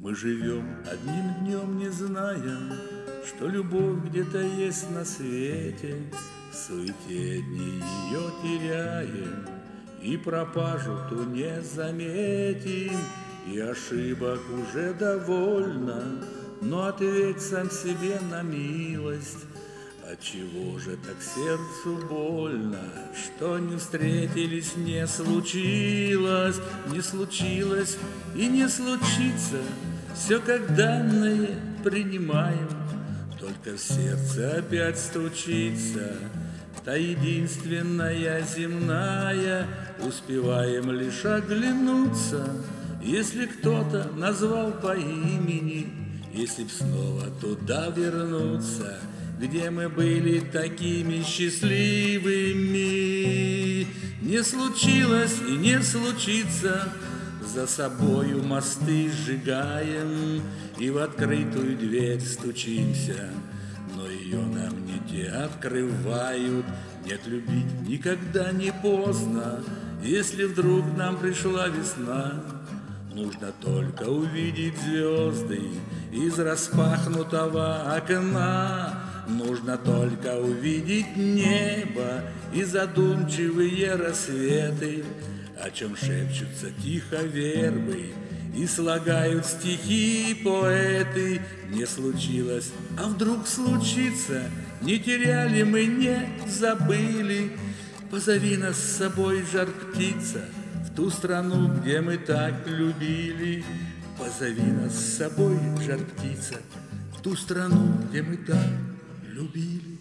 Мы живем одним днем, не зная, что любовь где-то есть на свете. В суете дни ее теряем, и пропажу ту не заметим, и ошибок уже довольно. Но ответь сам себе на милость, отчего же так сердцу больно, что не встретились, не случилось, не случилось и не случится. Все как данное принимаем, только в сердце опять стучится та единственная земная. Успеваем лишь оглянуться, если кто-то назвал по имени, если б снова туда вернуться, где мы были такими счастливыми. Не случилось и не случится, за собою мосты сжигаем и в открытую дверь стучимся, но ее нам не те открывают. Нет, любить никогда не поздно, если вдруг нам пришла весна. Нужно только увидеть звезды из распахнутого окна. Нужно только увидеть небо и задумчивые рассветы, о чем шепчутся тихо вербы и слагают стихи поэты. Не случилось, а вдруг случится, не теряли мы, не забыли. Позови нас с собой, жар-птица, в ту страну, где мы так любили. Позови нас с собой, жар-птица, в ту страну, где мы так любили.